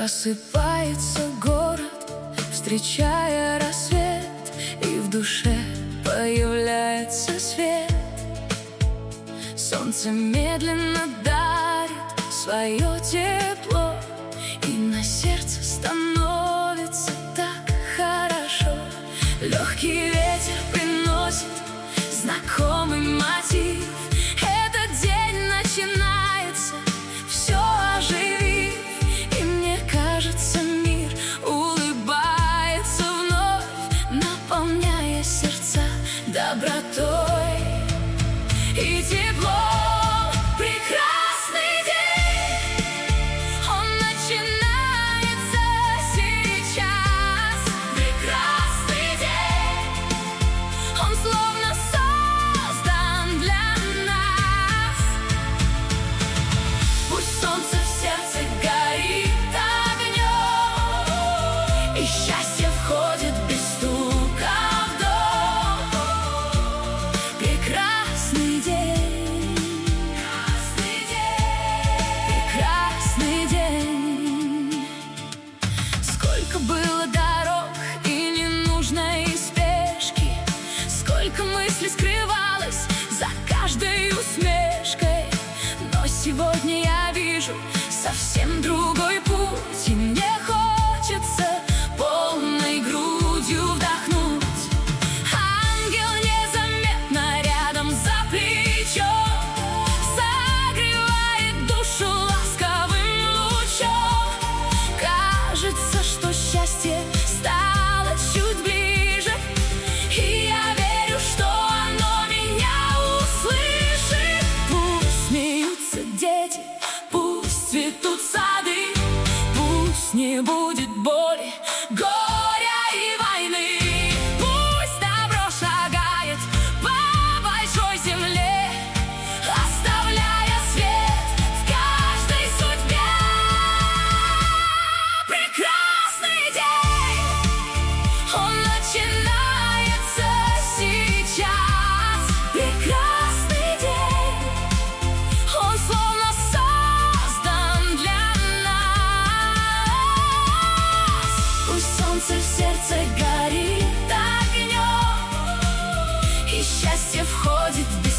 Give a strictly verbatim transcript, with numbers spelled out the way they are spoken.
Просыпается город, встречая рассвет, и в душе появляется свет. Солнце медленно дарит свое тепло, и на сердце становится так хорошо. Легкий ветер приносит знакомый мотив. Этот день начинается, все оживив, и мне кажется, мир улыбается вновь, наполняя сердца добротой и теплом. Прекрасный день, он начинается сейчас. Прекрасный день, он словно создан для нас. Пусть солнце в сердце горит огнем, и счастье входит без стука в дом. Прекрасный день, было дорог и ненужной спешки, сколько мыслей скрывалось за каждой усмешкой. Но сегодня я вижу совсем другой путь, и мне хочется полной грудью вдохнуть. Ангел незаметно рядом за плечом согревает душу ласковым лучом. Кажется, что счастье стало чуть ближе, и я верю, что оно меня услышит. Пусть смеются дети, пусть цветут сады, пусть не будет боли, горя и войны. Пусть добро шагает по большой земле, оставляя свет в каждой судьбе. Прекрасный он начинается сейчас. Прекрасный день, он словно создан для нас. Пусть солнце в сердце горит огнем, и счастье входит в